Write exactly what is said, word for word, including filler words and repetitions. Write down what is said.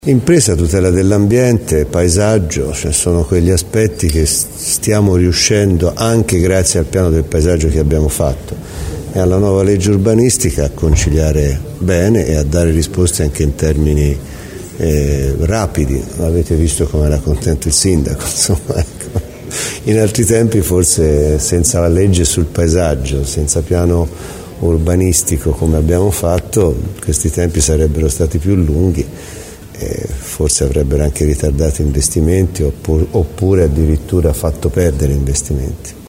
Impresa, tutela dell'ambiente, paesaggio, cioè sono quegli aspetti che stiamo riuscendo, anche grazie al piano del paesaggio che abbiamo fatto e alla nuova legge urbanistica, a conciliare bene e a dare risposte anche in termini eh, rapidi. Avete visto come era contento il sindaco, insomma, ecco. In altri tempi forse senza la legge sul paesaggio, senza piano urbanistico come abbiamo fatto, questi tempi sarebbero stati più lunghi. Forse avrebbero anche ritardato investimenti oppure addirittura fatto perdere investimenti.